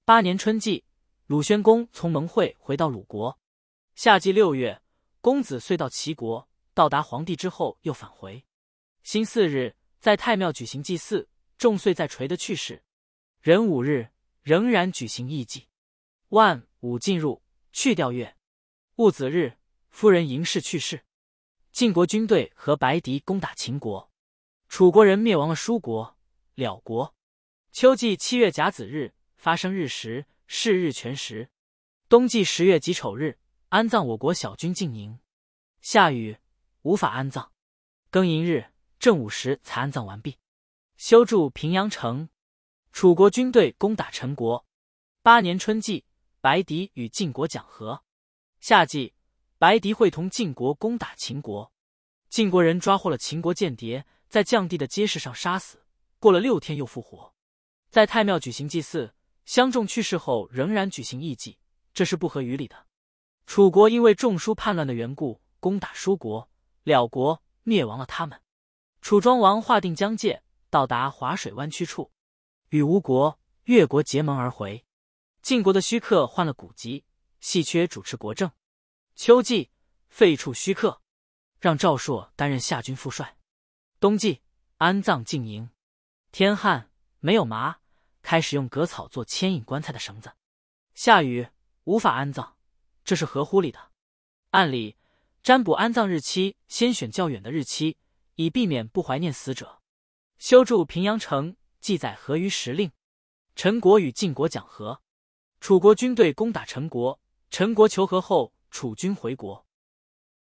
8年春季，鲁宣公从蒙会回到鲁国。夏季6月，公子遂到齐国，到达黄帝之后又返回。辛巳日，在太庙举行祭祀，仲遂在垂的去世。壬午日，仍然举行义祭。万午进入，去掉月。戊子日，夫人嬴氏去世。晋国军队和白狄攻打秦国，楚国人灭亡了舒国、辽国。秋季7月甲子日，发生日食，是日全食。冬季10月己丑日，安葬我国小君晋宁。夏禹，无法安葬。庚寅日，正午时才安葬完毕。修筑平阳城。楚国军队攻打陈国。8年春季，白狄与晋国讲和。夏季，白狄会同晋国攻打秦国。晋国人抓获了秦国间谍，在绛地的街市上杀死，过了6天又复活。在太庙举行祭祀，相仲去世后仍然举行义祭，这是不合于理的。楚国因为仲舒叛乱的缘故，攻打舒国、辽国，灭亡了他们。楚庄王划定疆界，到达华水湾区处，与吴国、越国结盟而回。晋国的须克换了古籍，细缺主持国政。秋季，废黜须克，让赵朔担任夏军副帅。冬季，安葬晋宁。天旱，没有麻，开始用葛草做牵引棺材的绳子。夏禹，无法安葬，这是合乎理的。按理，占卜安葬日期先选较远的日期，以避免不怀念死者。修筑平阳城，记载合于时令。陈国与晋国讲和。楚国军队攻打陈国，陈国求和后，楚军回国。